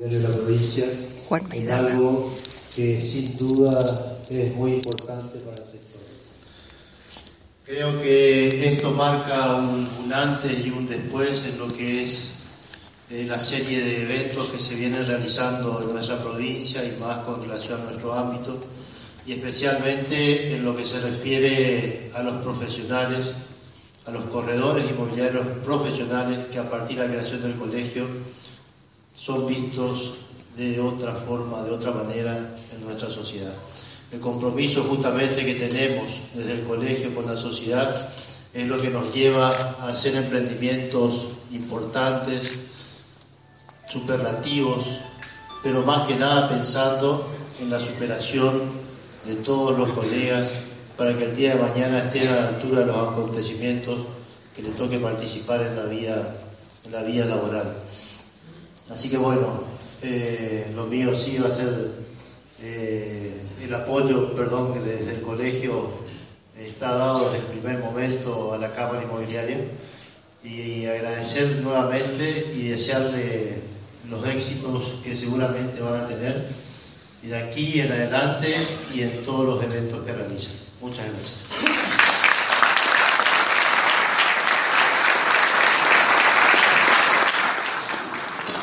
de la provincia en algo que sin duda es muy importante para el sector. Creo que esto marca un antes y un después en lo que es la serie de eventos que se vienen realizando en nuestra provincia y más con relación a nuestro ámbito, y especialmente en lo que se refiere a los profesionales, a los corredores inmobiliarios profesionales que a partir de la creación del colegio son vistos de otra forma, de otra manera en nuestra sociedad. El compromiso justamente que tenemos desde el colegio con la sociedad es lo que nos lleva a hacer emprendimientos importantes, superlativos, pero más que nada pensando en la superación de todos los colegas para que el día de mañana estén a la altura de los acontecimientos que les toque participar en la vía laboral. Así que bueno, lo mío sí va a ser el apoyo, que desde el colegio está dado desde el primer momento a la Cámara Inmobiliaria, y agradecer nuevamente y desearle los éxitos que seguramente van a tener y de aquí en adelante y en todos los eventos que realicen. Muchas gracias.